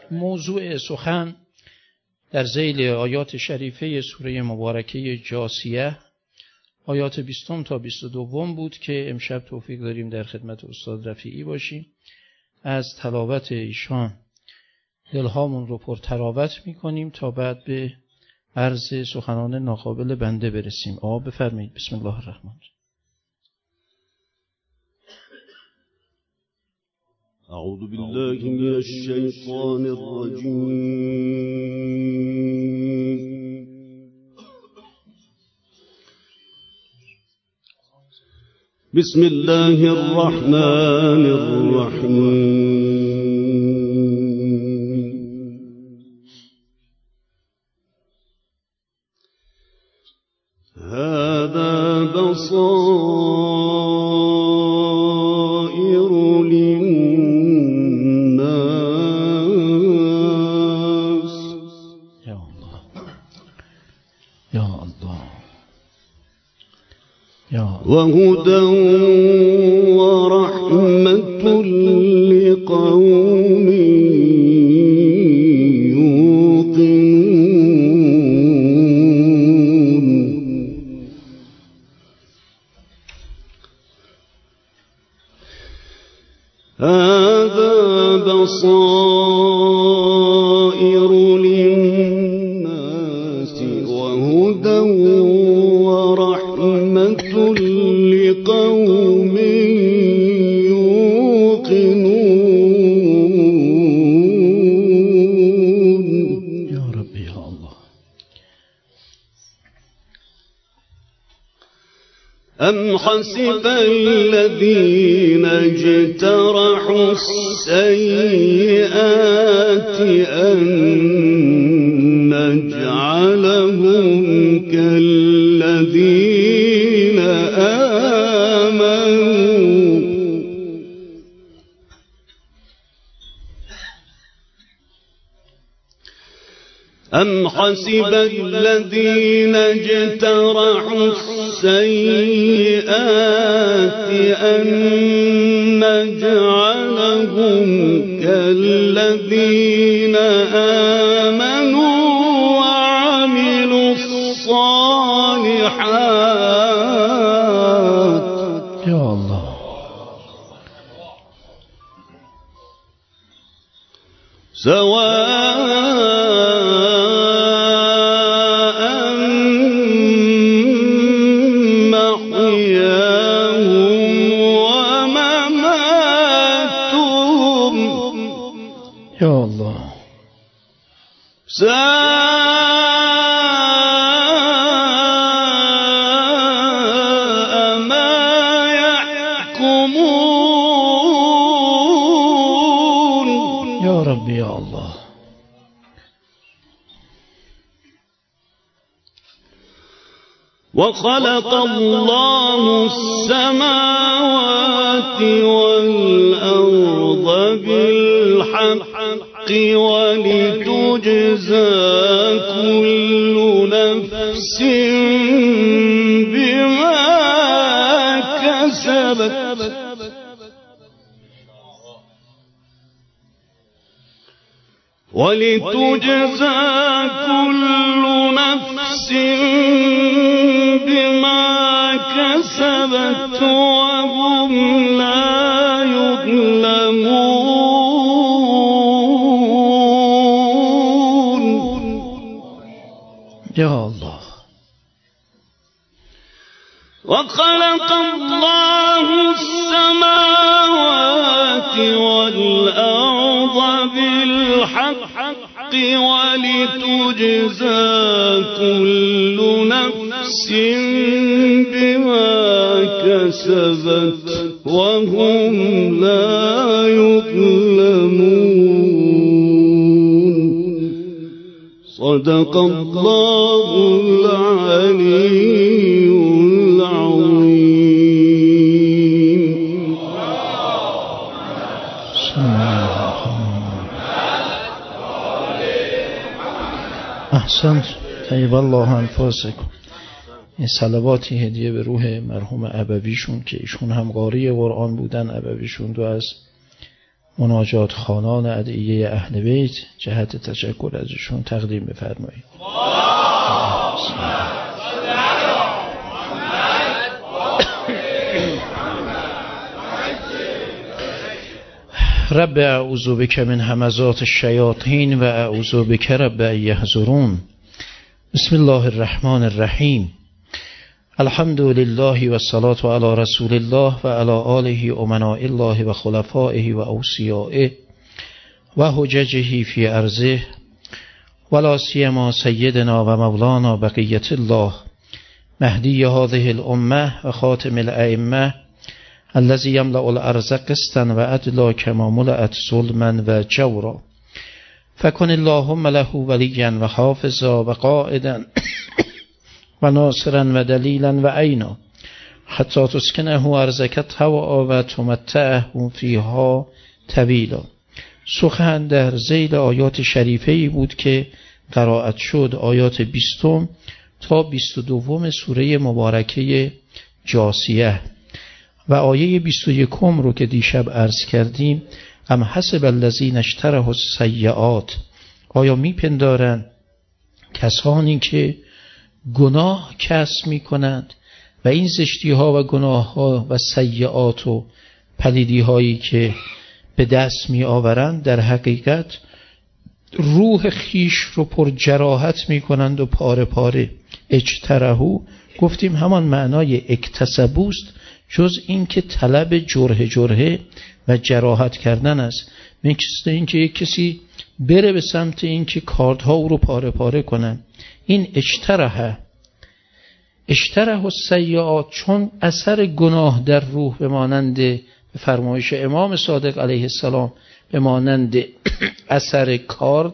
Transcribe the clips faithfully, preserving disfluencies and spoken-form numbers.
موضوع سخن در ذیل آیات شریفه سوره مبارکه جاثیه آیات بیستم تا بیست و دوم بود که امشب توفیق داریم در خدمت استاد رفیعی باشیم. از تلاوت ایشان دلهامون رو پر تراوت میکنیم تا بعد به عرض سخنان ناقابل بنده برسیم. آقا بفرمایید. بسم الله الرحمن الرحیم. اعوذ بالله من الشیطان الرجیم. بسم الله الرحمن الرحیم. هذا بصائر للناس. یا الله یا الله یا وهدى ورحمة لقوم يوقنون. هذا بصائر للناس وهدى ورحمة لقوم يوقنون. یا رب یا الله. أم حسب الذين اجترحوا السيئات أن نجعلهم كالذين آمنوا أم حسب الذين اجترحوا السيئات أن نجعلهم كالذين آمنوا وعملوا الصالحات. یا الله. سواء محياهم ومماتهم. یا الله. ساء ما يحكمون. یا رب یا الله. وخلق الله السماوات والأرض بالحق ولتجزى كل نفس بما كسبت. ولتجزى كل نفس بما كسبت وهم لا يظلمون. یا الله. وخلق الله السماوات والأرض بالحق ولتجزى كل نفس بما كسبت وهم لا يظلمون. صدق الله العلي العظيم. احسنت. طیب الله انفاسکم. این صلواتی هدیه به روح مرحوم ابویشون که ایشون هم قاری قرآن بودن. ابویشون دو از مناجات خوانان ادعیه اهل بیت جهت تشکر ازشون تقدیم بفرمایید. رب اعوذ بک من همزات الشیاطین و اعوذ بک رب ان یحضرون. بسم الله الرحمن الرحیم. الحمد لله و الصلاة علی رسول الله و علی آله امناء الله و خلفائه و اوصیائه و حججه فی ارضه ولا سیما سیدنا و مولانا بقیة الله مهدی هذه الامه و خاتم الائمه الذي يملأ الارض قسطا و عدلا كما ملأت ظلما و جورا فكن اللهم له وليا و حافظا و قائدا و ناصرا و دلیلا و عینا حتی تسکنه ارضک طوعا و تمتعه فیها طویلا. سخن در ذیل آیات شریفه ای بود که قرائت شد، آیات بیستم تا بیست و دوم سوره مبارکه جاثیه و آیه بیست و یکم رو که دیشب عرض کردیم. ام حسب الذین اشتروا السیئات، آیا میپندارن کسانی که گناه کسب میکنند و این زشتی ها و گناه ها و سیئات و پلیدی هایی که به دست می آورند در حقیقت روح خیش رو پر جراحت می کنند و پاره پاره. اجترحو گفتیم همان معنای اکتسبوست، جز این که طلب جرح جرحه و جراحت کردن است. مثل این که یک کسی بره به سمت این که کاردها او رو پاره پاره کنن. این اجترحه اجترح السیئات، چون اثر گناه در روح به مانند به فرمایش امام صادق علیه السلام به مانند اثر کارد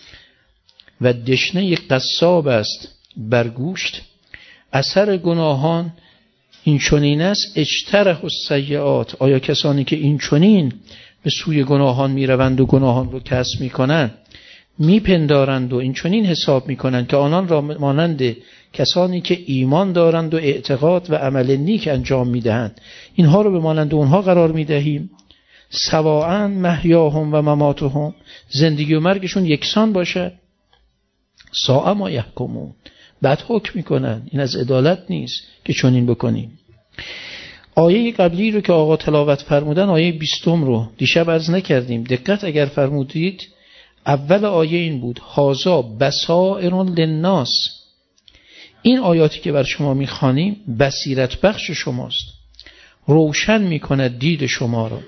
و دشنه قصاب است بر گوشت. اثر گناهان این چنین است. اجترح السیئات، آیا کسانی که این چنین به سوی گناهان می روند و گناهان رو کسب می کنند میپندارند و این چنین حساب میکنند که آنان را مانند کسانی که ایمان دارند و اعتقاد و عمل نیک انجام میدهند اینها رو به مانند اونها قرار میدهیم. سواء محیاهم و مماتهم، زندگی و مرگشون یکسان باشد. ساء ما یحکمون، بعد حکم میکنند. این از عدالت نیست که چنین بکنیم. آیه قبلی رو که آقا تلاوت فرمودن، آیه بیستم رو دیشب عرض نکردیم. دقت اگر فرمودید اول آیه این بود هازا بصائر للناس. این آیاتی که بر شما میخوانیم بصیرت بخش شماست، روشن میکند دید شما را.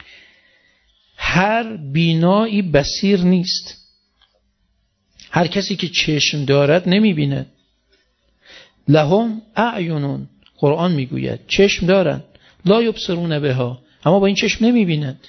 هر بینایی بصیر نیست. هر کسی که چشم دارد نمیبیند. لهم اعینون، قرآن میگوید چشم دارند، لا یبصرون بها، اما با این چشم نمیبینند.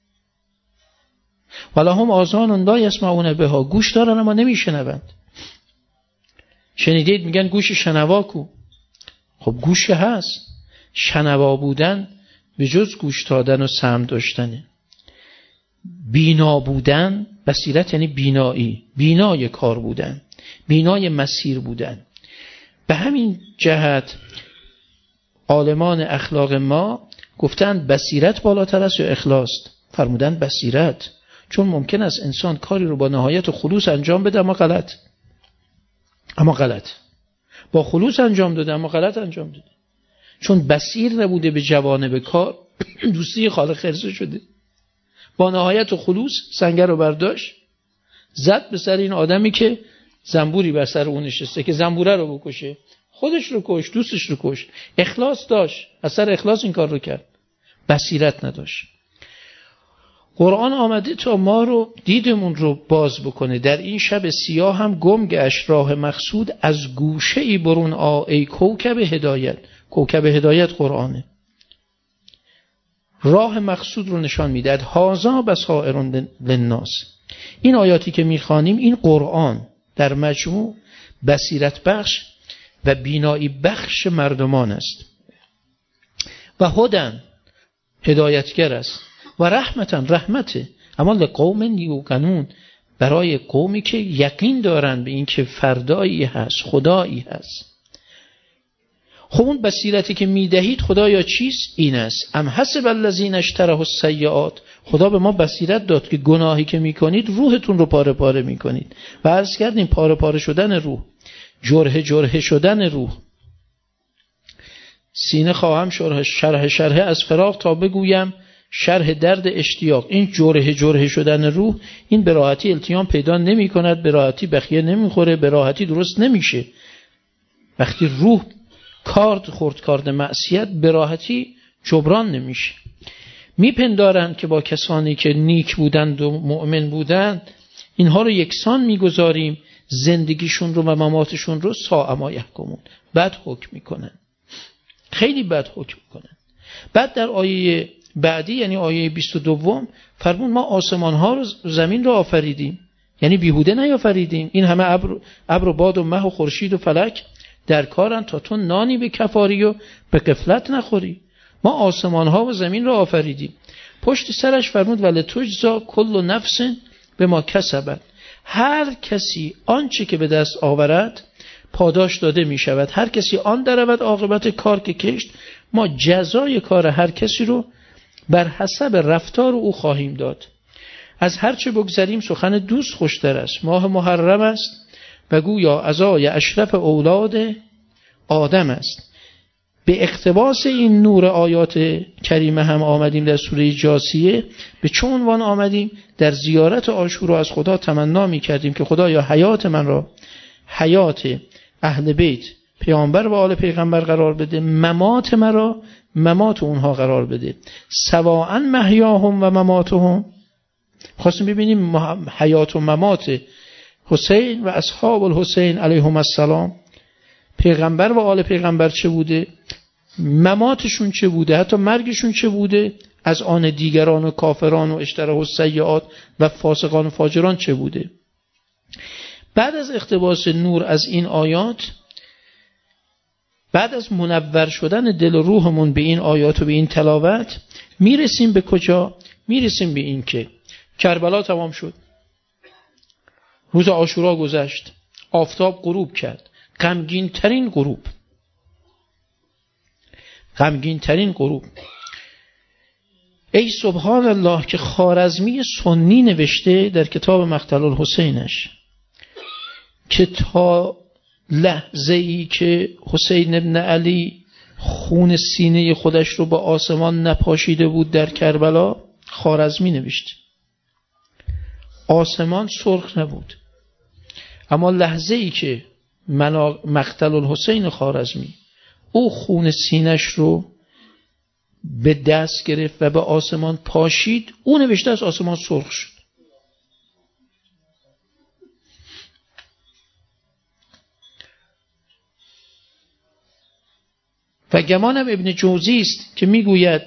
ولهم آذان لا یسمعون بها، گوش دارن اما نمیشنوند. شنیدید میگن گوش شنوا کو؟ خب گوش هست. شنوا بودن به جز گوش دادن و سمع داشتنه. بینا بودن، بصیرت یعنی بینایی، بینای کار بودن، بینای مسیر بودن. به همین جهت عالمان اخلاق ما گفتن بصیرت بالاتر است یا اخلاص؟ فرمودن بصیرت، چون ممکن است انسان کاری رو با نهایت و خلوص انجام بده اما غلط اما غلط با خلوص انجام داده اما غلط انجام داده، چون بصیر نبوده به جوانب کار. دوستی خالق خرسه شده، با نهایت و خلوص سنگر رو برداشت زد به سر این آدمی که زنبوری بر سر اون نشسته که زنبوره رو بکشه، خودش رو کش، دوستش رو کش. اخلاص داشت، اثر اخلاص این کار رو کرد، بصیرت نداشت. قرآن آمده تا ما رو دیدمون رو باز بکنه. در این شب سیاه هم گم گشت راه مقصود، از گوشه ای برون آ ای کوکب هدایت. کوکب هدایت قرآنه، راه مقصود رو نشان میدهد. هازا بصائر للناس، این آیاتی که میخوانیم این قرآن در مجموع بصیرت بخش و بینایی بخش مردمان است و هدن هدایتگر است و رحمتن رحمته، اما لقوم یوقنون، برای قومی که یقین دارن به این که فردایی هست، خدایی هست. خب اون بصیرتی که میدهید خدایا چیست؟ این است ام حسب الذین اشتروا السیئات، خدا به ما بصیرت داد که گناهی که میکنید روحتون رو پاره پاره میکنید. و عرض کردیم پاره پاره شدن روح، جرح جرح شدن روح. سینه خواهم شرح شرح شرح از فراق تا بگویم شرح درد اشتیاق. این جرح جرح شدن روح، این به راحتی التیام پیدا نمی کند، به راحتی بخیه نمی خوره، به راحتی درست نمیشه. وقتی روح کارد خورد کارد معصیت به راحتی جبران نمیشه. میپندارند که با کسانی که نیک بودند و مؤمن بودند اینها رو یکسان میگذاریم، زندگیشون رو و مماتشون رو ساء ما یحکمون، بد حکم میکنن، خیلی بد حکم میکنن. بعد در آیه بعدی یعنی آیه بیست و دو فرمود ما آسمان ها رو زمین رو آفریدیم، یعنی بیهوده نیافریدیم. این همه ابر ابر و باد و مه و خورشید و فلک در کارن تا تو نانی به کفاری و به غفلت نخوری. ما آسمان ها و زمین رو آفریدیم. پشت سرش فرمود ولتجزا کل نفس به ما کسبت، هر کسی آنچه که به دست آورد پاداش داده می شود. هر کسی آن درود عاقبت کار که کشت، ما جزای کار هر کسی رو بر حسب رفتار او خواهیم داد. از هر چه بگذریم سخن دوست خوشتر است. ماه محرم است و گویا عزای اشرف اولاد آدم است. به اقتباس این نور آیات کریمه هم آمدیم در سوره جاثیه. به چه عنوان آمدیم؟ در زیارت عاشورا از خدا تمنا می کردیم که خدایا حیات من را حیات اهل بیت پیامبر و آل پیغمبر قرار بده، ممات من را ممات اونها قرار بده، سواء محیاهم و مماتهم. خواستیم ببینیم حیات و ممات حسین و اصحاب الحسین علیهم السلام، پیغمبر و آل پیغمبر چه بوده، مماتشون چه بوده، حتی مرگشون چه بوده، از آن دیگران و کافران و اشتروا السیئات و فاسقان و فاجران چه بوده. بعد از اقتباس نور از این آیات، بعد از منور شدن دل و روحمون به این آیات و به این تلاوت، میرسیم به کجا؟ میرسیم به این که کربلا تمام شد، روز عاشورا گذشت، آفتاب غروب کرد، غمگین ترین غروب، غمگین ترین غروب. ای سبحان الله که خوارزمی سنی نوشته در کتاب مقتل الحسینش که تا لحظه ای که حسین ابن علی خون سینه خودش رو با آسمان نپاشیده بود در کربلا، خوارزمی نوشته آسمان سرخ نبود، اما لحظه ای که مقتل الحسین خوارزمی او خون سینش رو به دست گرفت و به آسمان پاشید، او نوشته از آسمان سرخ شد. و گمانم ابن جوزی است که میگوید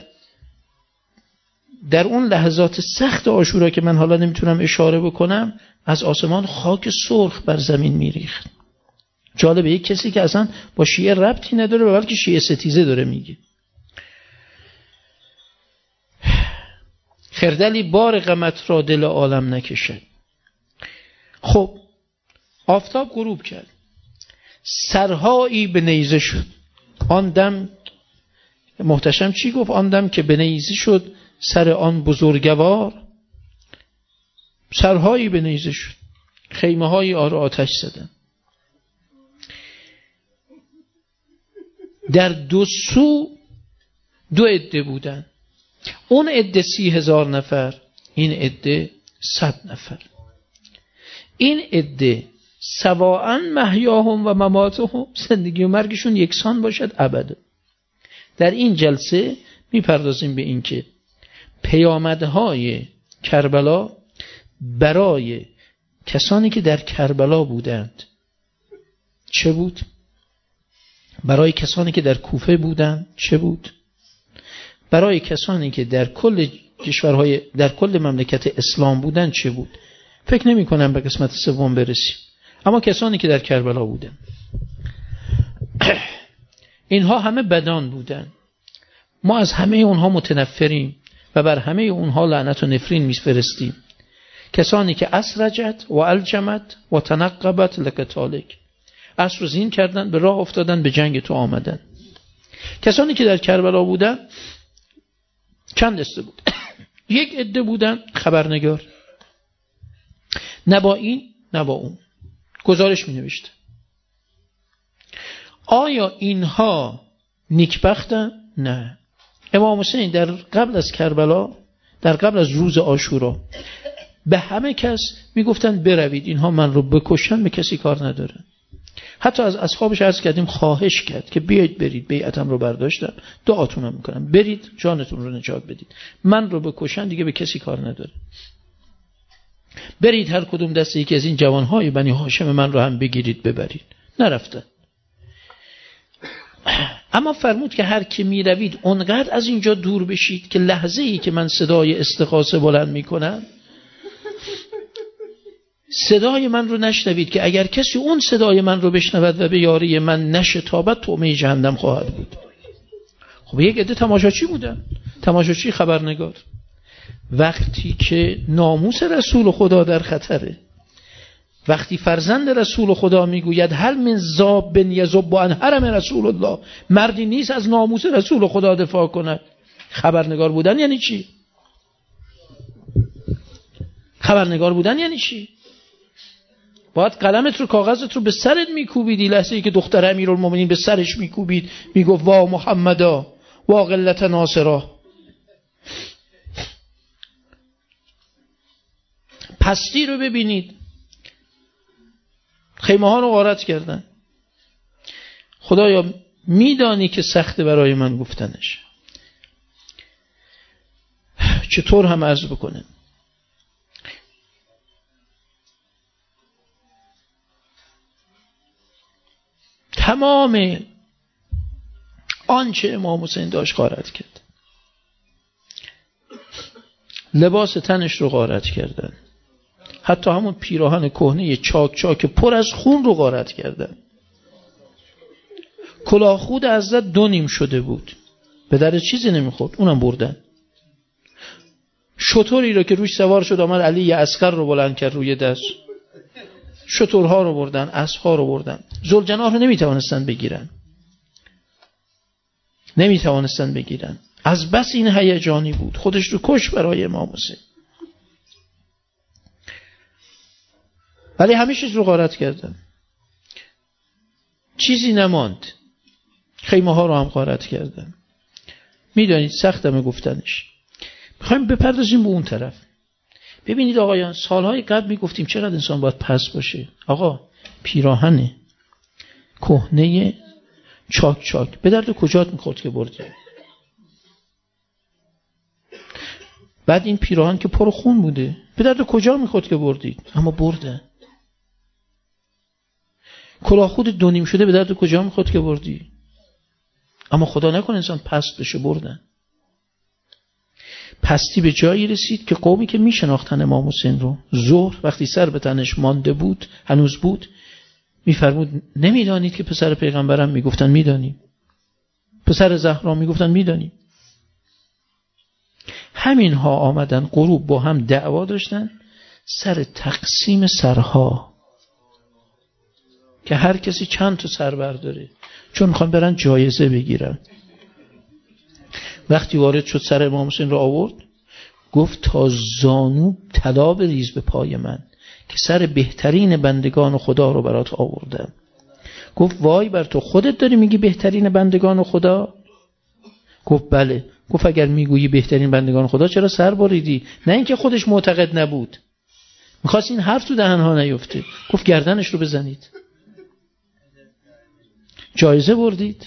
در اون لحظات سخت عاشورا که من حالا نمیتونم اشاره بکنم، از آسمان خاک سرخ بر زمین میریخت. جالبه، یک کسی که اصلا با شیعه ربطی نداره و بلکه شیعه ستیزه داره میگه. خردلی بار غمت را دل عالم نکشد. خب آفتاب غروب کرد، سرهایی به نیزه شد. آن دم محتشم چی گفت؟ آن دم که به نیزه شد سر آن بزرگوار، سرهایی به نیزه شد، خیمه های آر آتش زدن. در دو سو دو عده بودن، اون عده سی هزار نفر، این عده صد نفر. این عده سواء محیاهم و مماتهم، زندگی و مرگشون یکسان باشد ابدا. در این جلسه میپردازیم به این که پیامدهای کربلا برای کسانی که در کربلا بودند چه بود؟ برای کسانی که در کوفه بودند چه بود؟ برای کسانی که در کل کشورهای در کل مملکت اسلام بودند چه بود؟ فکر نمی کنم به قسمت سوم برسیم، اما کسانی که در کربلا بودند اینها همه بدان بودند. ما از همه اونها متنفریم و بر همه اونها لعنت و نفرین میفرستیم. کسانی که اسرجت و الجمت و تنقبت لقتالک، اسر رو زین کردن، به راه افتادن، به جنگ تو آمدن. کسانی که در کربلا بودن چند دسته بود. یک عده بودن خبرنگار، نه با این نه با اون، گزارش می نوشتن. آیا اینها نیکبختن؟ نه. امام حسین در قبل از کربلا، در قبل از روز عاشورا، به همه کس میگفتن بروید، اینها من رو بکشن به کسی کار نداره. حتی از اصحابش عرض کردیم خواهش کرد که بیایید برید، بیعتم رو برداشتم، دعاتونم میکنم، برید جانتون رو نجات بدید، من رو بکشن دیگه به کسی کار نداره. برید هر کدوم دست یکی از این جوانهای بنی هاشم من رو هم بگیرید ببرید. نرفتن. اما فرمود که هر کی می روید اونقدر از اینجا دور بشید که لحظه ای که من صدای استغاثه بلند می کنم صدای من رو نشنوید، که اگر کسی اون صدای من رو بشنود و به یاری من نشتابد طعمه جهنم خواهد بود. خب یک عده تماشاچی بودن، تماشاچی خبرنگار. وقتی که ناموس رسول خدا در خطره، وقتی فرزند رسول خدا میگوید هل من ذاب یذب عن حرم رسول الله، مردی نیست از ناموس رسول خدا دفاع کند. خبرنگار بودن یعنی چی؟ خبرنگار بودن یعنی چی؟ باید قلمت رو، کاغذت رو به سرت میکوبیدی لحظه ای که دختر امیرالمومنین به سرش میکوبید، میگفت وا محمدا وا قلت ناصرا. پستی رو ببینید، خیمه ها رو غارت کردن. خدایا میدانی که سخته برای من گفتنش، چطور هم عرض بکنه. تمام آنچه امام حسین داشت غارت کرد. لباس تنش رو غارت کردن، حتی همون پیراهن کهنه چاک چاک پر از خون رو غارت کردن. کلاه خود حضرت دو نیم شده بود، به در چیزی نمیخورد، اونم بردن. شتری رو که روش سوار شد آمد علی اصغر رو بلند کرد روی دست، شترها رو بردن، اسبها رو بردن. ذوالجناح رو نمیتوانستن بگیرن، نمیتوانستن بگیرن از بس این هیجانی بود. خودش رو کش برای امام حسین، ولی همه چیز رو غارت کردن، چیزی نماند. خیمه ها رو هم غارت کردن. میدانید سختمه گفتنش. میخوایم بپردازیم به اون طرف. ببینید آقایان، سالهای قبل میگفتیم چقدر انسان باید پس باشه. آقا پیراهن کهنه چاک چاک به درد کجات میخورد که بردی؟ بعد این پیراهن که پر خون بوده به درد کجا میخورد که بردید؟ اما برده. کلاه خود دو نیم شده به درد کجا میخورد که بردی؟ اما خدا نکنه انسان پست بشه، بردن. پستی به جایی رسید که قومی که میشناختن امام حسین رو، ظهر وقتی سر به تنش مانده بود، هنوز بود، میفرمود نمیدانید که پسر پیغمبرم؟ میگفتن میدانیم. پسر زهرا؟ میگفتن میدانیم. همین ها آمدن غروب با هم دعوا داشتن سر تقسیم سرها، که هر کسی چند تا سر برداره، چون میخوان برن جایزه بگیرن. وقتی وارد شد سر امام حسین رو آورد، گفت تا زانو طلا بریز به پای من که سر بهترین بندگان خدا رو برات آوردم. گفت وای بر تو، خودت داری میگی بهترین بندگان خدا؟ گفت بله. گفت اگر میگویی بهترین بندگان خدا چرا سر بریدی؟ نه اینکه خودش معتقد نبود، میخواست این حرف تو دهنها نیفته. گفت گردنش رو بزنید. جایزه بردید.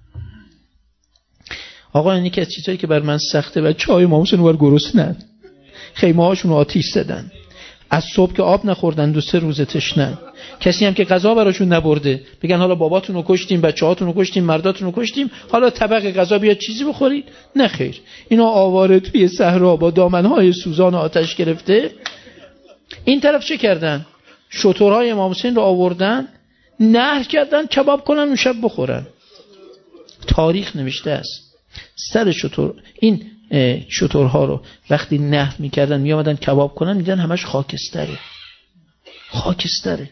آقا این یکی از چیزایی که بر من سخته، بچه های امام حسین رو بر گرسنن، خیمه هاشون رو آتیش زدن، از صبح که آب نخوردن، دو سه روز تشنن. کسی هم که غذا براشون نبرده، بگن حالا باباتون رو کشتیم، بچه هاتون رو کشتیم، مرداتون رو کشتیم، حالا طبق غذا بیاد چیزی بخورید. نه خیر، اینا آواره توی صحرا با دامنهای سوزان آتش گرفته. این طرف چه کردن؟ شترهای امام حسین رو آوردن، نهر کردن کباب کنن اون شب بخورن. تاریخ نوشته است سر شتر، این شترها رو وقتی نهر میکردن میامدن کباب کنن، میدن همش خاکستره، خاکستره.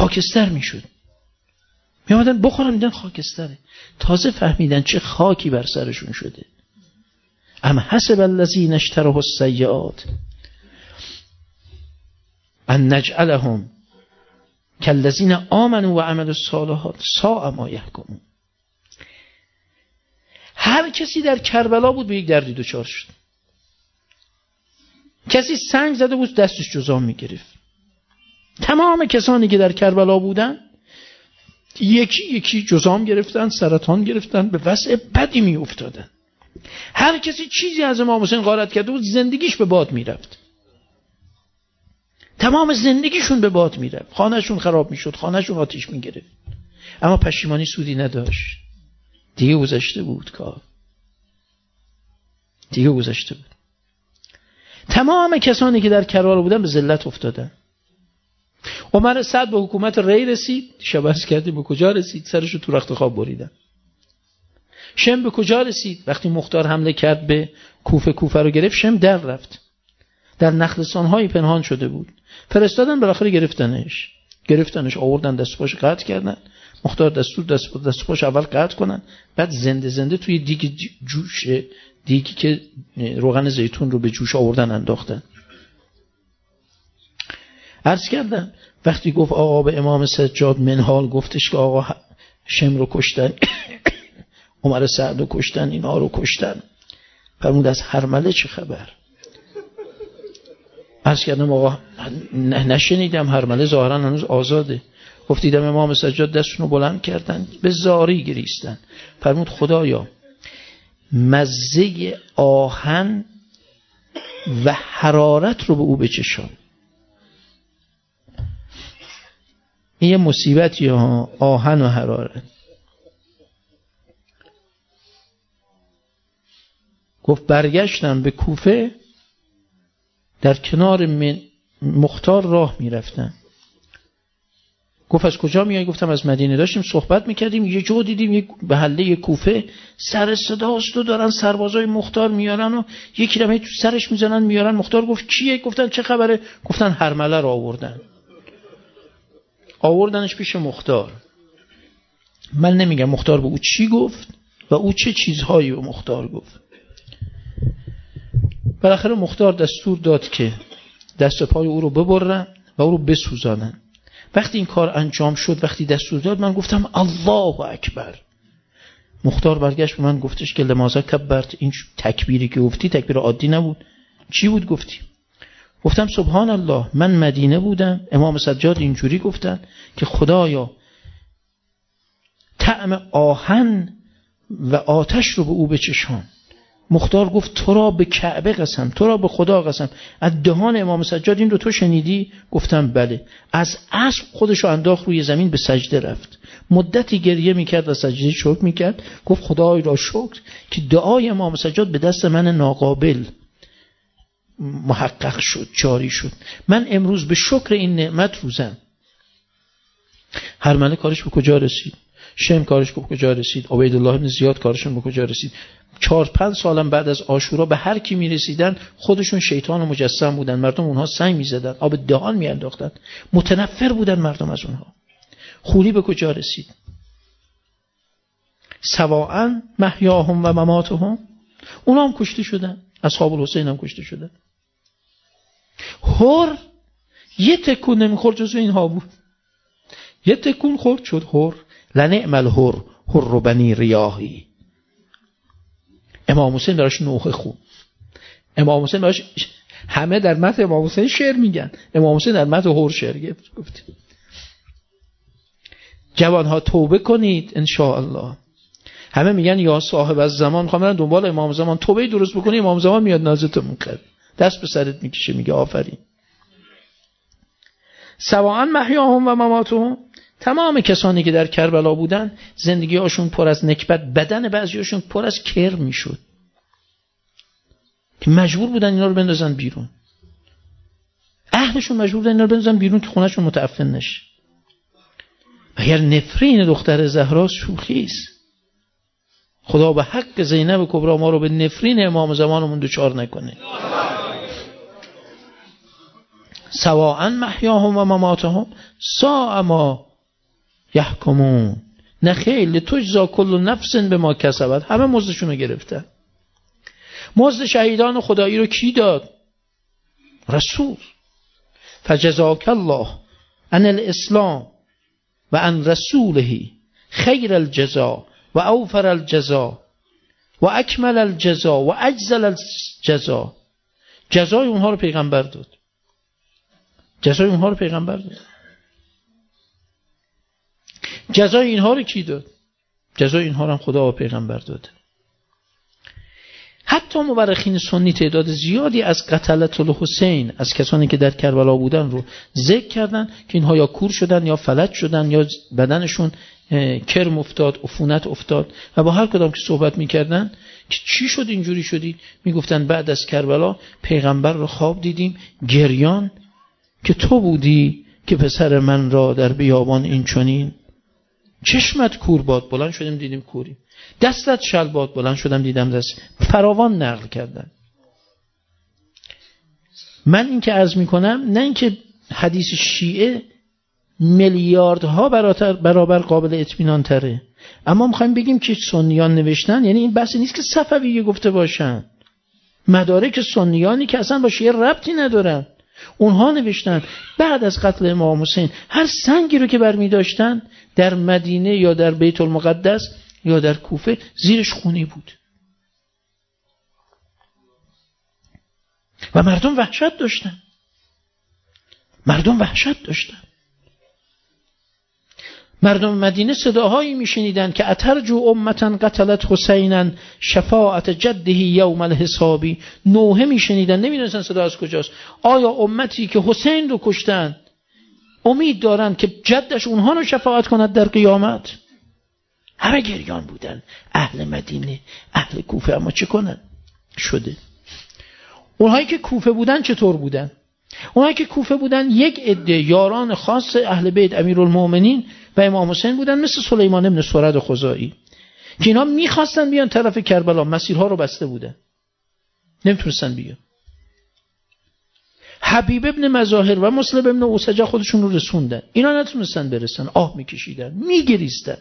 خاکستر میشد. می آمدن بخورن میدن خاکستره. تازه فهمیدن چه خاکی بر سرشون شده. ام حسب الذین اشتروا السیئات ان نجعلهم کالذین آمنوا و عملوا الصالحات ساء ما یحکمون. هر کسی در کربلا بود به یک دردی دچار شد. کسی سنگ زده بود دستش جذام میگرفت. تمام کسانی که در کربلا بودن یکی یکی جذام گرفتن، سرطان گرفتن، به وضع بدی می افتادن. هر کسی چیزی از امام حسین غارت کرده بود زندگیش به باد میرفت. تمام زندگیشون به باد میرفت. خانهشون خراب میشد، خانهشون آتیش میگرفت. اما پشیمانی سودی نداشت. دیگه گذشته بود کار. دیگه گذشته بود. تمام کسانی که در کربلا بودن به ذلت افتادن. عمر سعد به حکومت ری رسید، شباهت کردیم به کجا رسید؟ سرشو تو رخت خواب بریدن. شم به کجا رسید؟ وقتی مختار حمله کرد به کوفه، کوفه رو گرفت، شم در رفت. در نخلستان‌های پنهان شده بود. فرستادن، بالاخره گرفتنش. گرفتنش آوردن دست پاش قطع کردن. مختار دستور دست دست پاش اول قطع کنن، بعد زنده زنده توی دیگ جوش، دیگی که روغن زیتون رو به جوش آوردن انداختن. عرض کردم وقتی گفت آقا به امام سجاد منهال گفتش که آقا شم رو کشتن عمر سعد رو کشتن، اینا رو کشتن، فرمود از هرمله چه خبر؟ عرض کردم آقا نشنیدم، هرمله ظاهرا هنوز آزاده. گفت دیدم امام سجاد دستشون رو بلند کردن به زاری گریستن. فرمود خدایا مزه آهن و حرارت رو به او بچشان. این یه مصیبتی ها، آهن و حرارت. گفت برگشتن به کوفه، در کنار من مختار راه می رفتن. گفت از کجا میای؟ گفتم از مدینه. داشتیم صحبت میکردیم یه جو دیدیم یک محله کوفه سر صداست و دارن سربازای مختار میارن و یکی رو تو سرش میزنن میارن. مختار گفت کیه؟ گفتن چه خبره؟ گفتن هرمله رو آوردن. آوردنش پیش مختار. من نمیگم مختار به او چی گفت و او چه چیزهایی به مختار گفت. بالاخره مختار دستور داد که دست پای او رو ببرن و او رو بسوزانن. وقتی این کار انجام شد، وقتی دستور داد، من گفتم الله اکبر. مختار برگشت به من گفتش که لماذا کبرت؟ این تکبیری که گفتی تکبیر عادی نبود، چی بود گفتی؟ گفتم سبحان الله، من مدینه بودم، امام سجاد اینجوری گفتن که خدایا طعم آهن و آتش رو به او بچشان. مختار گفت تو را به کعبه قسم، تو را به خدا قسم، از دهان امام سجاد این رو تو شنیدی؟ گفتم بله. از اسب خودش رو انداخت روی زمین، به سجده رفت. مدتی گریه میکرد و سجده شکر میکرد. گفت خدای را شکر که دعای امام سجاد به دست من ناقابل محقق شد، جاری شد. من امروز به شکر این نعمت روزم. هرمله کارش به کجا رسید؟ شم کارش به کجا رسید؟ عبیدالله بن زیاد کارشون به کجا رسید؟ چهار پنج سالم بعد از عاشورا به هر کی میرسیدن خودشون شیطان و مجسم بودن. مردم اونها سنگ میزدن، آب دهان میانداختن، متنفر بودن مردم از اونها. خوری به کجا رسید؟ سواء محیاهم و مماتهم. اونا هم کشته شدن، اصحاب الحسین هم کشته شدن. هر یه تکون نمیخورد جزو اینها بود. یه تکون خورد شد هر. لنعم الهر هر بنی ریاحی. امام حسین براش نوحه خون. امام حسین براش، همه در متن امام حسین شعر میگن، امام حسین در متن هر شعر گفت. جوانها توبه کنید ان شاء الله. همه میگن یا صاحب از زمان، میخوام برن دنبال امام زمان. توبه درست بکنی، امام زمان میاد نازتون میکنه، دست به سرت میکشه، میگه آفرین. سواء محیاهم و مماتهم. تمام کسانی که در کربلا بودن زندگی هاشون پر از نکبت، بدن بعضی هاشون پر از کرم میشد که مجبور بودن اینا رو بندازن بیرون. اهلشون مجبور بودن اینا رو بندازن بیرون که خونهشون متعفن نشه. اگر نفرین دختر زهرا شوخیست، خدا به حق زینب کبرا ما رو به نفرین امام زمانمون دوچار نکنه. سواء محیاهم و مماتهم ساء ما یحکمون. نه خیر، لتجزا کل نفس بما کسبت. همه مزدشون رو گرفتن. مزد شهیدان خدایی رو کی داد؟ رسول. فجزاک الله عن الاسلام و عن رسوله خیر الجزا و اوفر الجزا و اکمل الجزا و اجزل الجزا. جزای اونها رو پیغمبر داد. جزای اونها رو پیغمبر داد. جزای اینها رو کی داد؟ جزای اینها رو هم خدا و پیغمبر داد. حتی مورخین سنی تعداد زیادی از قتلة الحسین، از کسانی که در کربلا بودن رو ذکر کردن که اینها یا کور شدن یا فلج شدن یا بدنشون کرم افتاد، عفونت افتاد، و با هر کدام که صحبت میکردن که چی شد اینجوری شدید، میگفتن بعد از کربلا پیغمبر رو خواب دیدیم گریان که تو بودی که پسر من را در بیابان این چنین. چشمت کور باد، بلند شدیم دیدیم کوری. دستت شل باد، بلند شدم دیدم دست. فراوان نقل کردن. من این که عرض میکنم نه اینکه حدیث شیعه میلیاردها برابر قابل اطمینان تره، اما میخوایم بگیم که سنیان نوشتن، یعنی این بحثی نیست که صفویه گفته باشن. مدارک سنیانی که اصلا با شیعه ربطی ندارن، اونها نوشتن بعد از قتل امام حسین هر سنگی رو که برمی داشتن در مدینه یا در بیت المقدس یا در کوفه زیرش خونی بود و مردم وحشت داشتن. مردم وحشت داشتن. مردم مدینه صداهایی میشنیدن که اترجو امتا قتلت حسینا شفاعت جده یوم الحسابی. نوحه میشنیدن، نمیدونستن صدا از کجاست. آیا امتی که حسین رو کشتن امید دارن که جدش اونها رو شفاعت کند در قیامت؟ همه گریان بودن، اهل مدینه، اهل کوفه. اما چه کنن؟ شده. اونهایی که کوفه بودن چطور بودن؟ اونهایی که کوفه بودن یک عده یاران خاص اهل بیت امیرالمومنین و امام حسین بودن، مثل سلیمان ابن سرد خزاعی، که اینا میخواستن بیان طرف کربلا، مسیرها رو بسته بودن، نمیتونستن بیان. حبیب ابن مظاهر و مسلم ابن اوسجه خودشون رو رسوندن، اینا نتونستن برسن، آه میکشیدن، میگریستن.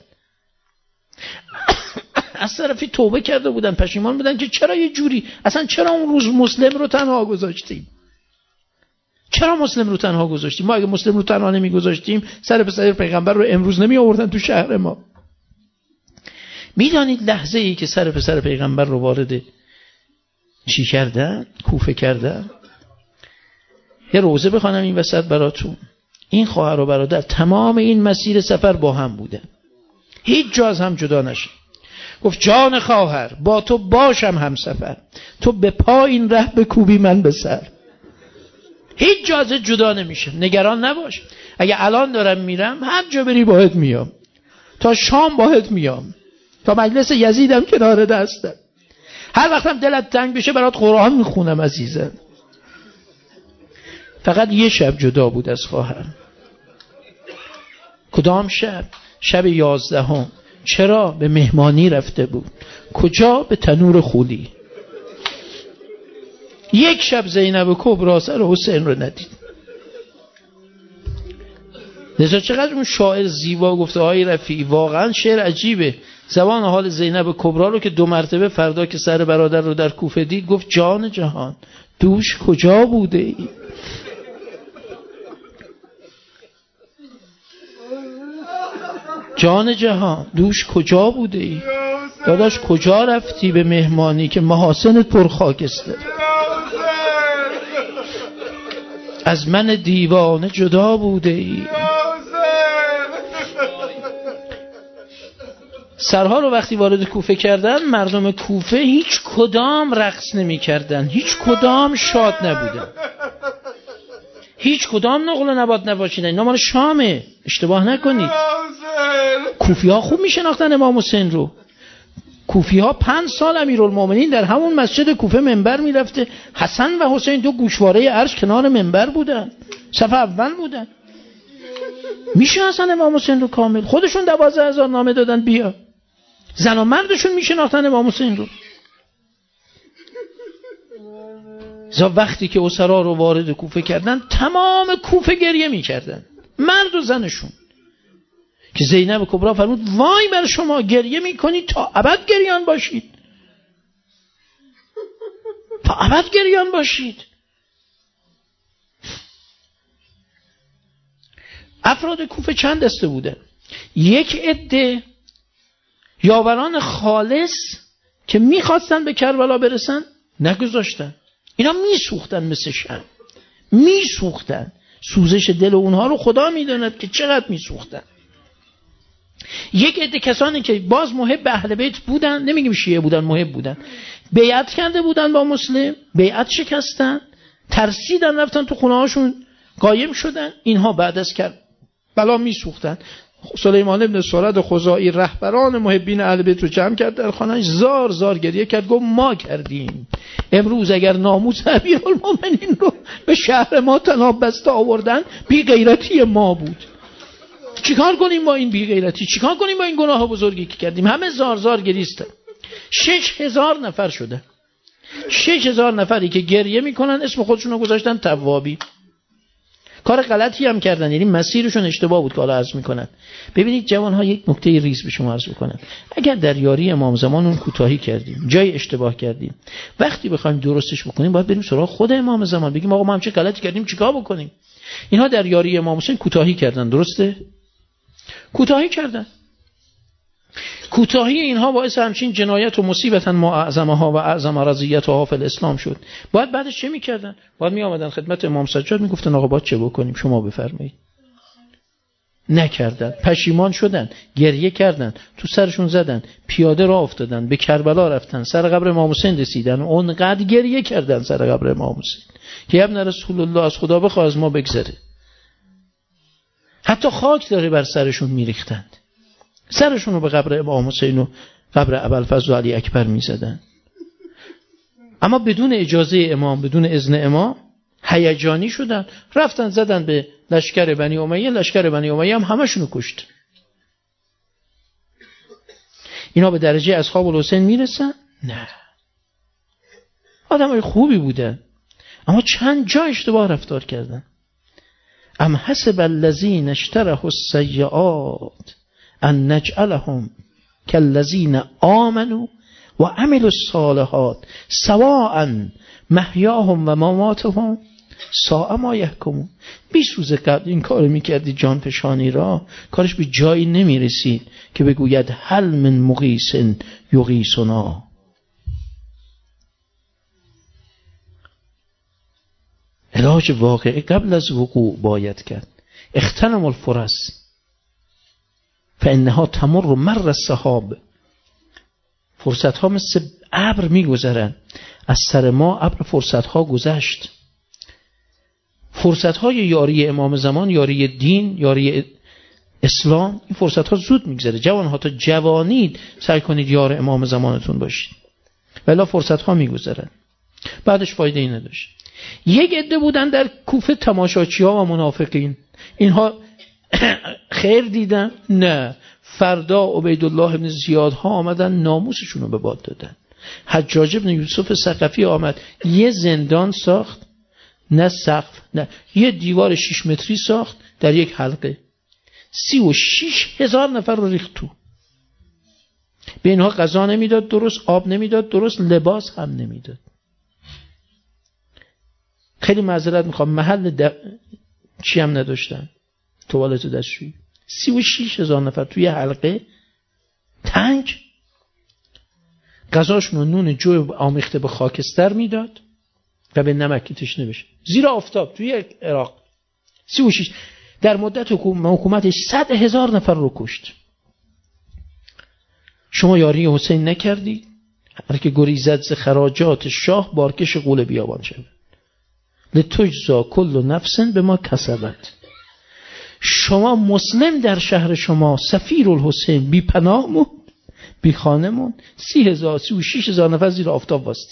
از طرفی توبه کرده بودن، پشیمان بودن که چرا یه جوری، اصلا چرا اون روز مسلم رو تنها گذاشتیم؟ چرا مسلم رو تنها گذاشتیم؟ ما اگه مسلم رو تنها نمی گذاشتیم سر به سر پیغمبر رو امروز نمی آوردن تو شهر ما. میدانید لحظه ای که سر به سر پیغمبر رو وارد چی کردن؟ کوفه کردن. یه روزه بخوانم این وسط براتون. این خواهر و برادر تمام این مسیر سفر با هم بودن، هیچ جا از هم جدا نشد. گفت جان خواهر با تو باشم هم سفر، تو به پا این ره بکوبی من به سر. هیچ جا ازت جدا نمیشه، نگران نباش. اگه الان دارم میرم هر جا بری باهات میام، تا شام باهات میام، تا مجلس یزیدم کنار دستم، هر وقتم دلت تنگ بشه برات قرآن میخونم عزیزم. فقط یه شب جدا بود از خواهر. کدام شب؟ شب یازدهم. چرا؟ به مهمانی رفته بود. کجا؟ به تنور خولی. یک شب زینب کبرا سر حسین رو ندید. لذا چقدر اون شاعر زیبا گفته های رفیعی، واقعا شعر عجیبه. زبان حال زینب کبرا رو که دو مرتبه فردا که سر برادر رو در کوفه دید گفت جان جهان دوش کجا بوده ای؟ جان جهان دوش کجا بوده ای؟ داداش کجا رفتی به مهمانی که محاسنت پر خاکستر؟ از من دیوانه جدا بوده ای. سرها رو وقتی وارد کوفه کردن، مردم کوفه هیچ کدام رقص نمی کردن، هیچ کدام شاد نبودن، هیچ کدام نقل و نبات نباشیدن. اینا مال شامه، اشتباه نکنید. کوفی ها خوب می شناختن امام حسین رو. کوفی ها پنج سال امیرالمومنین در همون مسجد کوفه منبر می رفته، حسن و حسین دو گوشواره عرش کنار منبر بودن، صف اول بودن. میشه حسن امام حسین رو کامل. خودشون دوازده هزار نامه دادن بیا. زن و مردشون میشناختن امام حسین رو. زا وقتی که اسرا رو وارد کوفه کردن تمام کوفه گریه میکردن، مرد و زنشون، که زینب کبرا فرمود وای بر شما، گریه میکنید تا ابد گریان باشید، تا ابد گریان باشید. افراد کوفه چند دسته بودن. یک عده یاوران خالص که میخواستن به کربلا برسن نگذاشتن، اینا میسوختن مثل شمع، میسوختن. سوزش دل اونها رو خدا میداند که چقدر میسوختن. یک عده کسانی که باز محب اهل بیت بودن، نمیگیم شیعه بودن، محب بودن، بیعت کرده بودن با مسلم، بیعت شکستن، ترسیدن، رفتن تو خونه هاشون قایم شدن. اینها بعد از کربلا میسوختن. سلیمان ابن سرد خزاعی رهبران محبین اهل بیت رو جمع کرد در خانه‌اش، زار زار گریه کرد، گفت ما کردیم. امروز اگر ناموس امیرالمومنین رو به شهر ما طناب بسته آوردن، بی غیرتی ما بود. چیکار کنیم با این بی غیرتی؟ چیکار کنیم با این گناه بزرگی که کردیم؟ همه زار زار گریستن. شش هزار نفر شده. شش هزار نفری که گریه میکنن اسم خودشون رو گذاشتن توابی. کار غلطی هم کردن، یعنی مسیرشون اشتباه بود که حالا عرض میکنن. ببینید جوانها، یک نکته ریز به شما عرض بکنم. اگر در یاری امام زمان اون کوتاهی کردیم، جای اشتباه کردیم، وقتی بخوایم درستش بکنیم باید بریم سراغ خود امام زمان، بگیم آقا ما هم چه غلطی کردیم، چیکار بکنیم. اینها در یاری امام حسین کوتاهی کردن، درسته؟ کوتاهی کردن. کوتاهی اینها باعث همچین جنایت و مصیبت ما اعظمها و اعظم رضیتها فی الاسلام شد. باید بعدش چه میکردن؟ باید میآمدن خدمت امام سجاد میگفتن آقا باید چه بکنیم، شما بفرمایید. نکردن، پشیمان شدن، گریه کردن، تو سرشون زدن، پیاده راه افتادن، به کربلا رفتن، سر قبر امام حسین رسیدن، اونقدر گریه کردن سر قبر امام حسین که ابن رسول الله از خدا بخواه از ما بگذره. حتی خاک داره بر سرشون میریختند، سرشون رو به قبر امام حسین و قبر ابوالفضل و علی اکبر میزدن، اما بدون اجازه امام، بدون اذن امام. هیجانی شدن، رفتن زدن به لشکر بنی امیه. لشکر بنی امیه هم همشونو کشت. اینا به درجه اصحاب الحسین میرسن؟ نه، آدمای خوبی بودن، اما چند جا اشتباه رفتار کردن. ام حسب الذین اشتروا السیئات ان نجعلهم كالذین آمنوا و عملوا الصالحات سواء محیاهم و مماتهم ساء ما یحکمون. بیست روز قبل این کار میکردی جان فشانی را، کارش به جایی نمیرسید که بگوید هل من مغیث یغیثنا. علاج واقعی قبل از وقوع باید کرد. اغتنم الفرص فانها تمر مر السحاب. فرصت ها مثل ابر میگذرن. از سر ما ابر فرصت ها گذشت. فرصت های یاری امام زمان، یاری دین، یاری اسلام، این فرصت ها زود میگذره. جوان ها تا جوانید سعی کنید یار امام زمانتون باشید، ولی فرصت ها میگذرن، بعدش فایده ای نداشت. یک عده بودن در کوفه تماشاچی ها و منافقین. اینها خیر دیدن؟ نه. فردا عبیدالله ابن زیاد ها آمدن ناموسشون رو به باد دادن. حجاج ابن یوسف ثقفی آمد یه زندان ساخت، نه سقف، نه یه دیوار شش متری ساخت در یک حلقه، سی و شیش هزار نفر رو ریخت تو. به اینها غذا نمیداد درست، آب نمیداد درست، لباس هم نمیداد. خیلی معذرت میخوام، محل د... چی هم نداشتن، توالت و دستشویی. سی و شیش هزار نفر توی حلقه تنگ. غذاشون و نون جو آمیخته به خاکستر میداد و به نمک تشنه بشه، زیر آفتاب توی عراق. سی و شیش در مدت حکومتش صد هزار نفر رو کشت. شما یاری حسین نکردی؟ هر که گریزد ز خراجات شاه بارکش غول بیابان شد. لتجزا کل نفس به ما کسبت. شما مسلم در شهر شما سفیر الحسین بی پناه مون، بی خانه مون، سی هزار سی و شیش هزار نفر زیر آفتاب واسطی.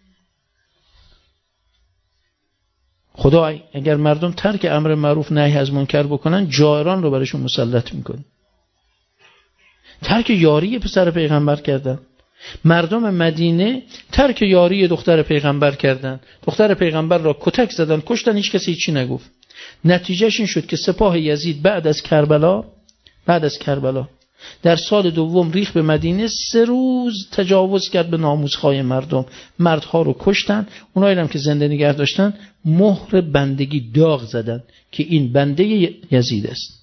خدا اگر مردم ترک امر معروف نهی از منکر بکنن، جائران رو برشون مسلط میکنه. ترک یاری پسر پیغمبر کردن، مردم مدینه ترک یاری دختر پیغمبر کردن، دختر پیغمبر را کتک زدن، کشتن، هیچ کسی هیچی نگفت. نتیجهش این شد که سپاه یزید بعد از کربلا بعد از کربلا در سال دوم ریخ به مدینه، سه روز تجاوز کرد به ناموس‌های مردم، مردها رو کشتن، اونایی هم که زنده نگه داشتن مهر بندگی داغ زدن که این بنده یزید است.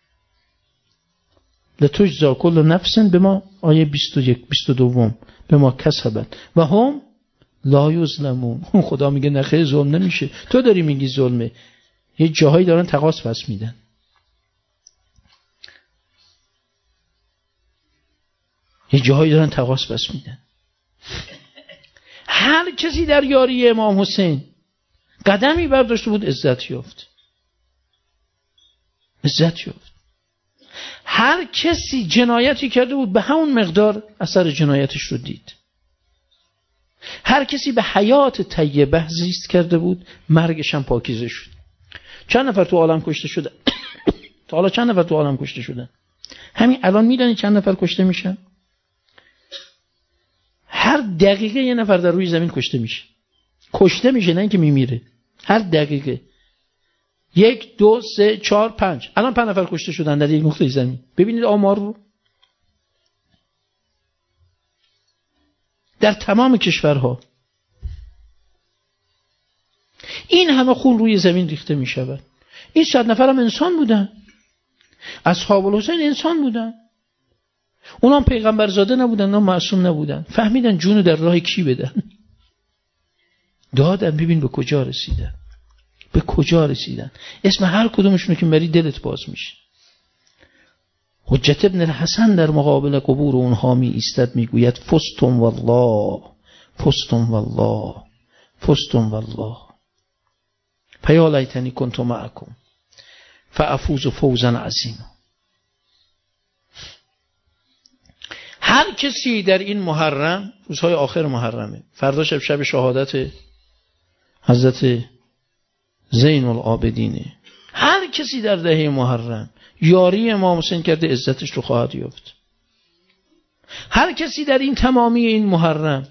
لتجزا کل نفس بما، آیه بیست و یک بیست و دو، بما کسبت و هم لا یظلمون. خدا میگه نخیر ظلم نمیشه، تو داری میگی ظلمه. یه جاهایی دارن تقاص پس میدن. یه جاهایی دارن تقاص پس میدن. هر کسی در یاری امام حسین قدمی برداشته بود عزت یافت. عزت یافت. هر کسی جنایتی کرده بود به همون مقدار اثر جنایتش رو دید. هر کسی به حیات طیبه زیست کرده بود مرگش هم پاکیزه شد. چند نفر تو عالم کشته شده؟ تا حالا چند نفر تو عالم کشته شدن؟ همین الان میدونی چند نفر کشته میشن؟ هر دقیقه یه نفر در روی زمین کشته میشه. کشته میشه، نه اینکه میمیره. هر دقیقه یک دو سه چهار پنج الان پنج نفر کشته شدن در یک نقطه زمین. ببینید آمار رو در تمام کشورها. این همه خون روی زمین ریخته میشود. این صد نفر هم انسان بودن. اصحاب الحسین انسان بودن. اونا هم پیغمبر زاده نبودن، اونا معصوم نبودن. فهمیدن جونو در راه کی بدن، دادن. ببین به کجا رسیدن، به کجا رسیدن. اسم هر کدومشونو که بری دلت باز میشه. حجت ابن الحسن در مقابل قبور اونها می ایستد، میگوید فستم والله، فستم والله، فستم والله، فیا لیتنی کنت معکم فافوز فوزا عظیما. هر کسی در این محرم، روزهای آخر محرمه، فردا شب شب شهادت حضرت زین العابدینه، هر کسی در دهه محرم یاری امام حسین کرده عزتش رو خواهد یافت. هر کسی در این تمامی این محرم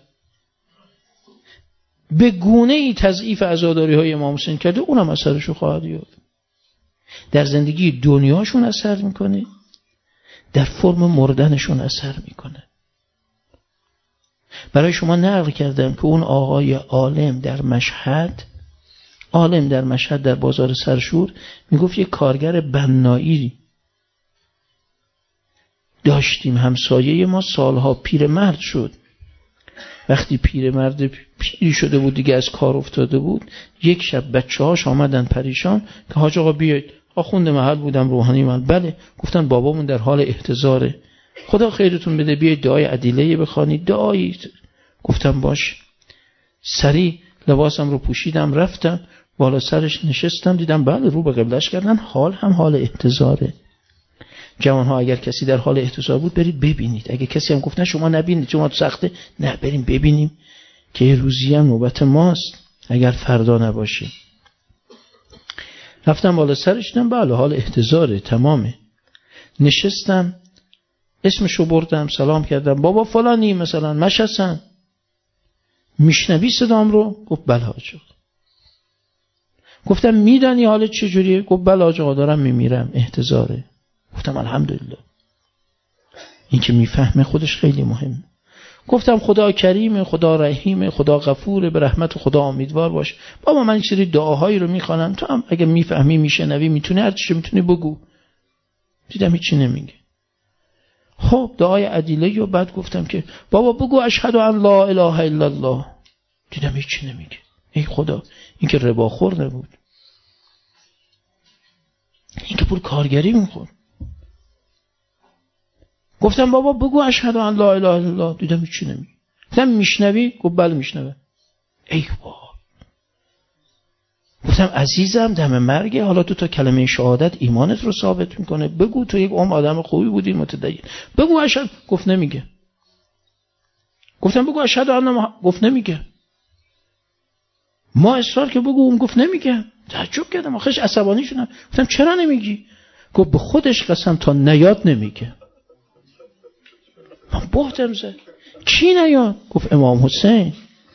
به گونه ای تضعیف عزاداری های امام حسین کرده، اونم اثرش رو خواهد یافت. در زندگی دنیاشون اثر میکنه، در فرم مردنشون اثر میکنه. برای شما نقل کردم که اون آقای عالم در مشهد، عالم در مشهد در بازار سرشور، میگفت یک کارگر بنایی داشتیم، همسایه ما سالها پیرمرد شد. وقتی پیرمرد پیری شده بود دیگه از کار افتاده بود، یک شب بچه‌هاش آمدن پریشان که حاج آقا بیاید. آخوند محل بودم، روحانی محل. بله. گفتن بابامون در حال احتضاره، خدا خیرتون بده بیاید دعای عدیله بخوانید. دعایی. گفتم باش. سریع لباسم رو پوشیدم رفتم بالا سرش نشستم، دیدم بله رو به قبلش کردن، حال هم حال احتضاره. جوانها اگر کسی در حال احتضار بود برید ببینید. اگه کسی هم گفت نه شما نبینید شما تو سخته، نه بریم ببینیم که یه روزی هم نوبت ماست اگر فردا نباشه. رفتم بالا سرش دیدم بله حال احتضاره تمامه. نشستم اسمشو بردم، سلام کردم، بابا فلانی مثلا مشهسن، میشنوی صدام رو؟ گفت بله حاج آقا. گفتم میدانی حالت چجوریه؟ گفت بله حاج آقا دارم میمیرم احتضاره. گفتم الحمدلله. این که میفهمه خودش خیلی مهم. گفتم خدا کریمه، خدا رحیمه، خدا غفوره، به رحمت خدا امیدوار باش. بابا من این سری دعاهایی رو میخوانم، تو هم اگه میفهمی میشنوی میتونی هر چیزی میتونی بگو. دیدم هیچی نمیگه. خب دعای عدیله و بعد گفتم که بابا بگو اشهد ان لا اله الا الله. دیدم هیچی نمیگه. ای خدا، این که رباخور نبود، این که پول کارگری میخور. گفتم بابا بگو اشهد ان لا اله الا الله. دیدم هیچی نمیگه. گفتم میشنوی؟ گفت بله میشنوم. ای بابا. گفتم عزیزم دم مرگه، حالا تو تا کلمه شهادت ایمانت رو ثابت میکنه، بگو تو یک عمر آدم خوبی بودی متدین، بگو اشهد. گفت نمیگه. گفتم بگو اشهد ان محمد. گفت نمیگه. ما اصرار که بگو، اون گفت نمیگه. تعجب کردم، آخرش عصبانی شدم. گفتم چرا نمیگی؟ گفت به خودش قسم تا نیاد نمیگه. من بهتم زد. کی نیاد؟ گفت امام حسین.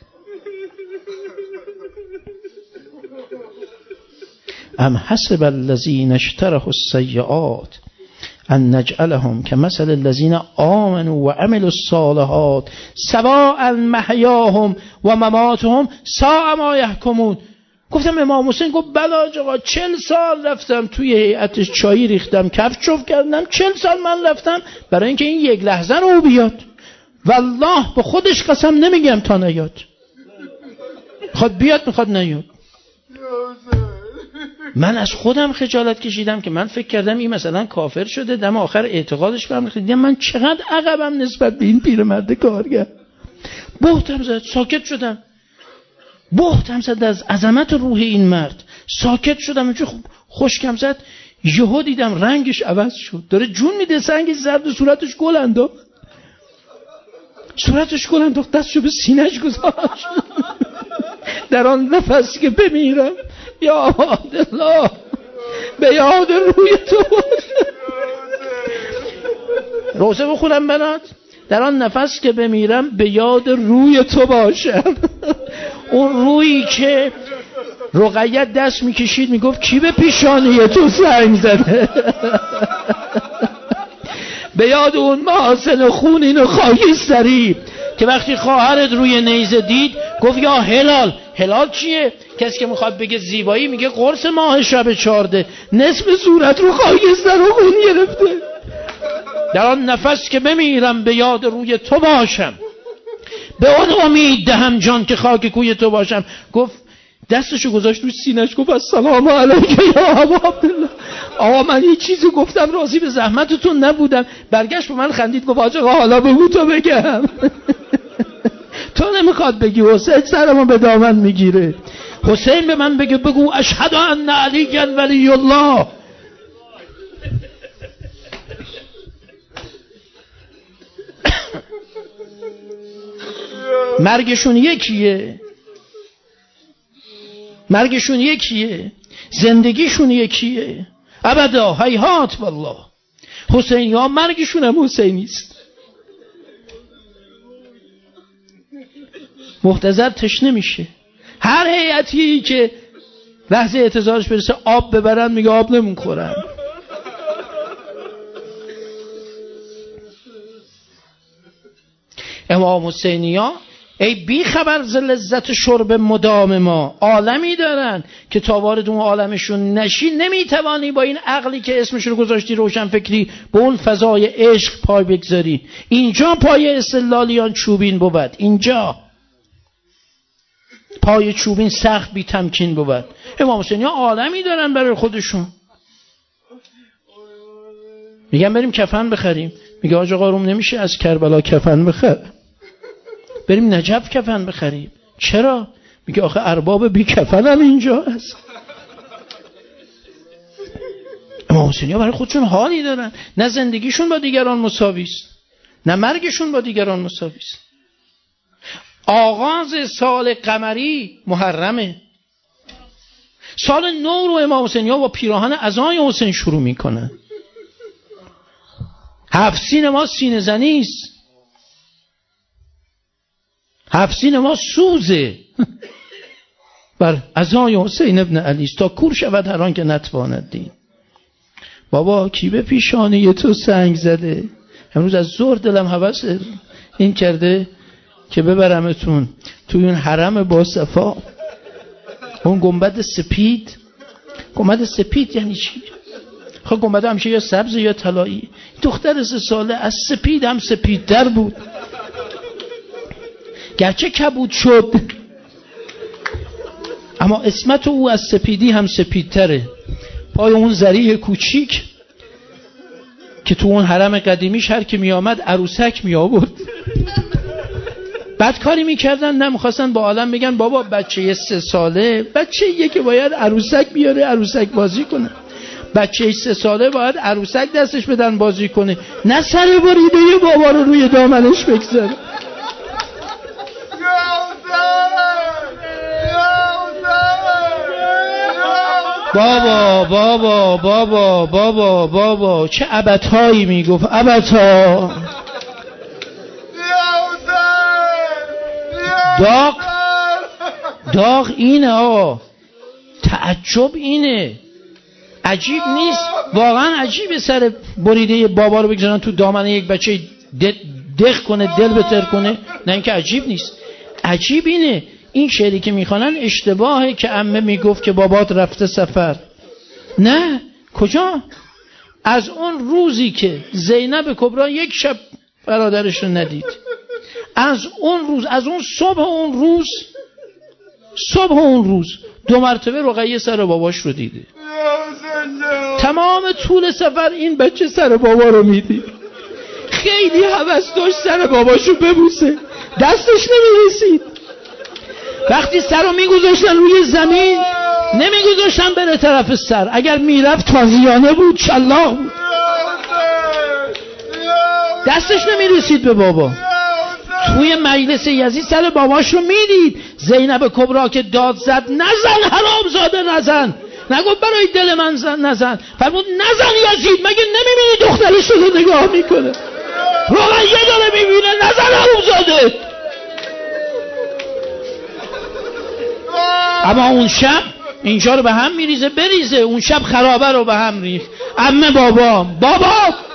ام حسب الذین اشتروا السیئات ان نجعلهم كمثل الذین آمنوا وعملوا الصالحات سواء محیاهم و مماتهم ساء ما یحکمون. گفتم امام حسین. گفت بله آقا، چل سال رفتم توی هیئتش چایی ریختم، کفش چوف کردم، چل سال من رفتم برای اینکه این یک لحظه رو بیاد. والله به خودش قسم نمیگم تا نیاد. میخواد بیاد میخواد نیاد. من از خودم خجالت کشیدم که من فکر کردم این مثلا کافر شده، دم آخر اعتقادش برم دیدم من چقدر عقبم نسبت به این پیرمرد کارگر. بهتم زد. ساکت شدم. بهتم زد از عظمت روح این مرد. ساکت شدم. چه خوشکم زد. یهو دیدم رنگش عوض شد، داره جون میده، سنگش زرد، صورتش گل انداخت. صورتش گل انداخت، دستشو به سینه‌اش گذاشت. در آن نفس که بمیرم یا الله به یاد روی تو باشم. روزه بخونم بنات. در آن نفس که بمیرم به یاد روی تو باشم. اون رویی که رقیه دست میکشید میگفت کی به پیشانی تو سنگ زده. به یاد اون محاسن خونین و خاکستری که وقتی خواهرت روی نیزه دید گفت یا هلال. هلال چیه؟ کسی که میخواد بگه زیبایی میگه قرص ماه شب چارده، نصف صورت رو خاکستر و خون گرفته. در آن نفس که بمیرم به یاد روی تو باشم، به اون امید دهم جان که خاک کوی تو باشم. گفت دستشو گذاشت روی سینه‌اش گفت السلام علیک یا ابا عبدالله. آقا من یه چیزی گفتم، راضی به زحمتتون نبودم. برگشت به من خندید گفت آقا حالا بگو تو بگم. تو نمیخواد بگی، حسین سرمو به دامن میگیره. حسین به من بگه بگو اشهد ان علی ولی الله. مرگشون یکیه، مرگشون یکیه، زندگیشون یکیه. ابدا هیهات والله. حسینی ها مرگشون هم حسینیست. محتضر تشنه میشه. هر هیئتی که لحظه اعتذارش برسه آب ببرن میگه آب نمیخورن. امام حسینی ها ای بی خبر ز لذت شرب مدام ما، عالمی دارن که تا وارد اون عالمشون نشی نمیتوانی با این عقلی که اسمش رو گذاشتی روشن فکری به اون فضای عشق پای بگذاری. اینجا پای استدلالیان چوبین بود، اینجا پای چوبین سخت بی تمکین بود. امام حسینی ها عالمی دارن برای خودشون. میگن بریم کفن بخریم، میگه آج آقا روم نمیشه از کربلا کفن بخر، بریم نجف کفن بخریم. چرا؟ میگه آخه ارباب بی کفن هم اینجا هست. امام حسینی ها برای خودشون حالی دارن، نه زندگیشون با دیگران مساویست نه مرگشون با دیگران مساویست. آغاز سال قمری محرمه. سال نو رو امام حسینی ها با پیراهن عزای حسین شروع میکنن. هفت سین ما سینه زنیست، هفت سین ما سوزه بر عزای حسین ابن علی تا کور شود هر آن که نتواند دید. بابا کی به پیشانی تو سنگ زده؟ امروز از ظهر دلم هوس این کرده که ببرمتون توی اون حرم با صفا، اون گنبد سپید. گنبد سپید یعنی چی؟ خب گنبد همیشه یا سبز یا طلایی. دختر سه ساله از سپید هم سپیدتر بود، گرچه کبود شد اما اسمت او از سپیدی هم سپیدتره. پای اون زریح کوچیک که تو اون حرم قدیمیش هر کی می آمد عروسک می آورد. بعد کاری میکردن نمیخواستن با عالم بگن بابا بچه سه ساله بچه یه که باید عروسک بیاره عروسک بازی کنه، بچه سه ساله باید عروسک دستش بدن بازی کنه، نه سر بریده بابا رو روی دامنش بگذاره. بابا بابا بابا بابا بابا چه عبثهایی میگفت. عبثها داغ داغ اینه آقا، تعجب اینه، عجیب نیست واقعا، عجیبه سر بریده بابا رو بگذارن تو دامنه یک بچه دق کنه، دل بتر کنه. نه اینکه عجیب نیست، عجیب اینه. این شعری که میخوانن اشتباهه که عمه میگفت که بابات رفته سفر. نه، کجا؟ از اون روزی که زینب کبرا یک شب برادرش رو ندید، از اون روز، از اون صبح اون روز، صبح اون روز دو مرتبه رقیه سر باباش رو دیده. تمام طول سفر این بچه سر بابا رو میدید، خیلی هوس داشت سر باباشو ببوسه، دستش نمیرسید. وقتی سر رو میگذاشتن روی زمین نمیگذاشتن بره طرف سر، اگر میرفت تازیانه بود، شلاق بود، دستش نمیرسید به بابا. توی مجلس یزید سر باباش رو میدید. زینب کبرا که داد زد نزن حرام زاده نزن، نگفت برای دل من زن نزن، فرمود نزن یزید، مگه نمیبینی دخترش رو نگاه میکنه، رقیه داره میبینه، نزن حرام زاده. اما اون شب اینجا رو به هم میریزه بریزه، اون شب خرابه رو به هم ریخت. عمه بابا بابا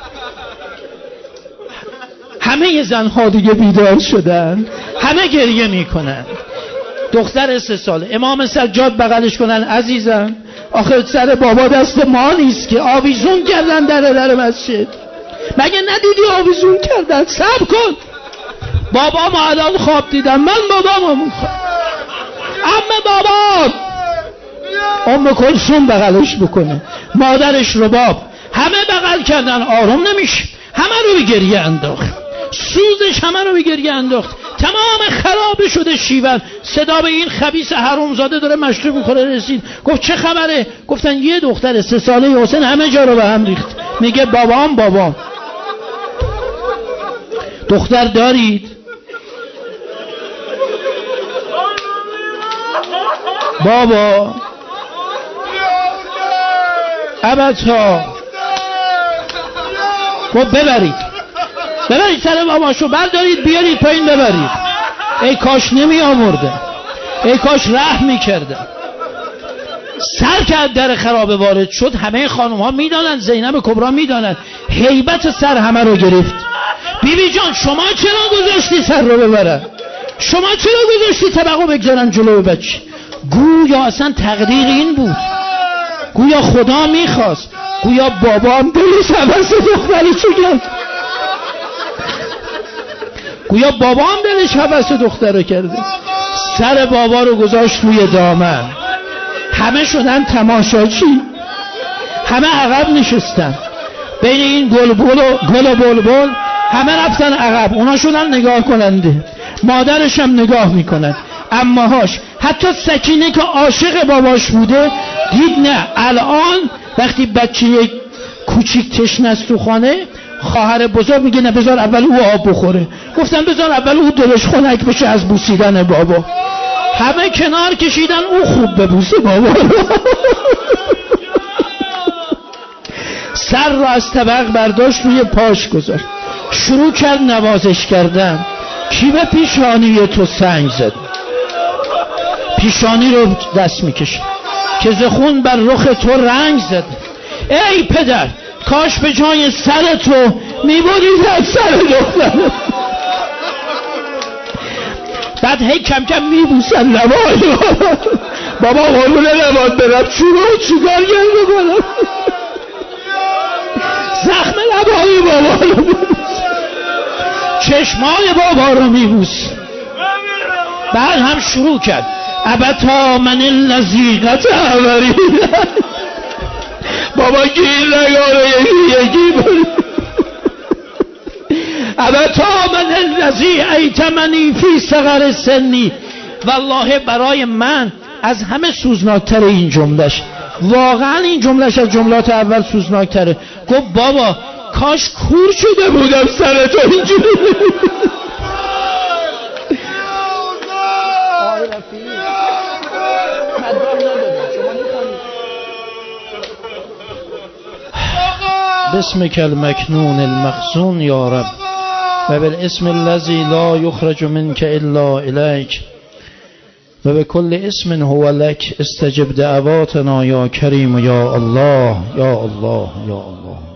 همه زنها دیگه بیدار شدن، همه گریه میکنن. دختر سه ساله، امام سجاد بغلش کنن، عزیزم آخه سر بابا دست ما نیست که، آویزون کردن در در مسجد، مگه ندیدی آویزون کردن؟ صبر کن، بابا ما الان خواب دیدم، من بابا ما خواب. عمه بابا، ام کلثوم بغلش بکنه، مادرش رباب، همه بغل کردن، آروم نمیشه، همه رو به گریه انداخت، سوزش همه رو به گریه انداخت، تمام خراب شده شیون. صدا به این خبیث حرومزاده داره مشروب میخوره رسید، گفت چه خبره؟ گفتن یه دختر سه ساله حسین همه جا رو به هم ریخت، میگه بابام بابام. دختر دارید؟ بابا ابدا گفت ببرید ببرید سر باباشو، بردارید بیارید پایین ببرید. ای کاش نمی آورده، ای کاش رحم می کرده. سر کرد در خرابه وارد شد، همه خانم ها می دانند، زینب کبرا می دانند، هیبت سر همه رو گرفت. بی بی جان شما چرا گذاشتی سر رو ببرن؟ شما چرا گذاشتی طبقو بگذارن جلو بچه؟ گویا اصلا تقدیر این بود، گویا خدا میخواست، گویا بابام دلش حوث دختری چگه، گویا بابام دلش حوث دختر کرده. سر بابا رو گذاشت روی دامن، همه شدن تماشاچی، همه عقب نشستن، بین این گلبول و گل و بلبل همه رفتن عقب، اونا شدن نگاه کننده، مادرش هم نگاه میکنن، اماهاش، حتی سکینه که عاشق باباش بوده دید نه، الان وقتی بچه کوچیک تشنه است تو خانه، خواهر بزرگ میگه نه بذار اول او آب بخوره، گفتن بذار اول او دلش خنک بشه از بوسیدن بابا. همه کنار کشیدن او خوب ببوسه بابا. سر را از طبق برداشت روی پاش گذاشت، شروع کرد نوازش کردن. کی به پیشانی تو سنگ زد؟ پیشانی رو دست میکشه که زخون بر رخ تو رنگ زد. ای پدر کاش به جای سر تو میبرید از سر دختر. بعد هی کم کم میبوسن لبای بابا قربون لبات برم، شروع چیکار کرده کنم؟ زخم لبای بابا رو میبوس، چشمای بابا رو میبوس. بعد هم شروع کرد ابتا من اللذیقت اوری، بابا گیر نگاره یکی یکی بری. ابتا من اللذی ایتمنی فی صغر سنی، والله برای من از همه سوزناکتر این جملش، واقعا این جملش از جملات اول سوزناکتره. گفت بابا کاش کور شده بودم سر تو اینجوری. باسمک المکنون المخزون یا رب و بالاسم الذی لا یخرج منک الا الیک و به کل اسم هو لک استجب دعواتنا یا کریم یا الله یا الله یا الله.